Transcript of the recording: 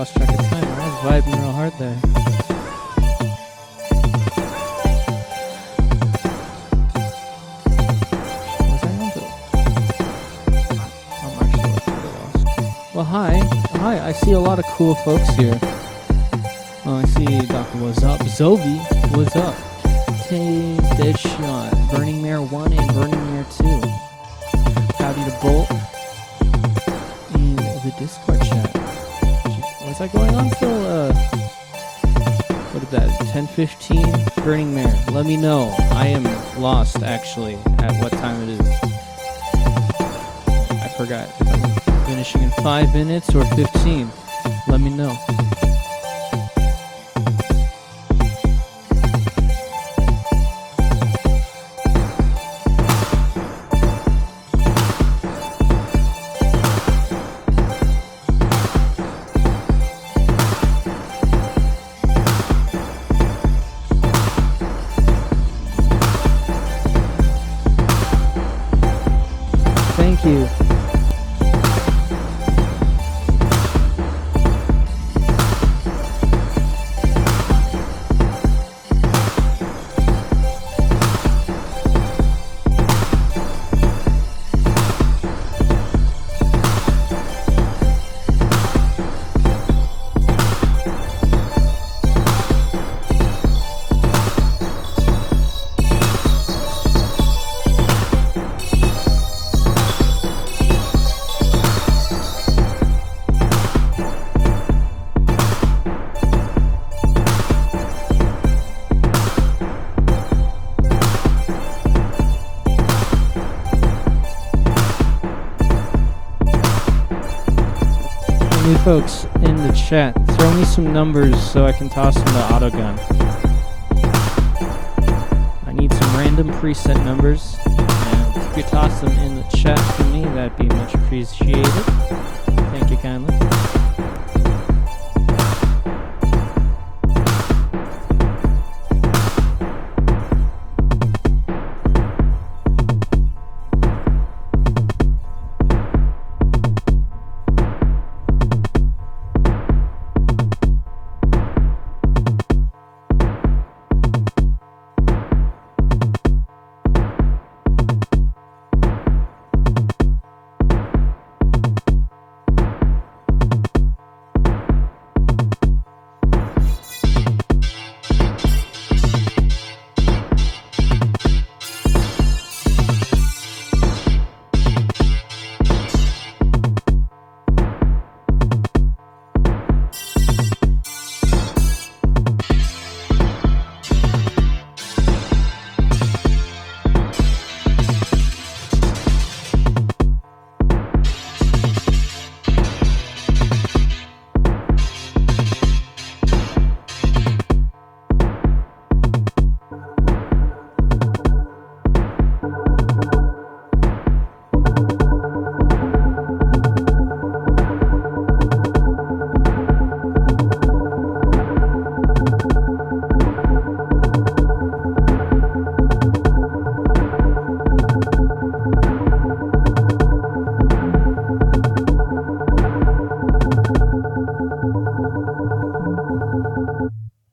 lost track of time. I was vibing real hard there. Was I on to? I'm actually a little lost. Well, hi. Hi, I see a lot of cool folks here. I see Dr. What's Up. Zovi, what's up? Deadshot, Burning Mare 1 and Burning Mare 2. Howdy to Bolt in the Discord chat. Was I going on till, what is that, 10:15? Burning Mare, let me know. I am lost, actually, at what time it is. I forgot if I'm finishing in 5 minutes or 15. Let me know. Thank you. New folks in the chat, throw me some numbers so I can toss them the autogun. I need some random preset numbers, and if you could toss them in the chat for me, that'd be much appreciated. Thank you kindly.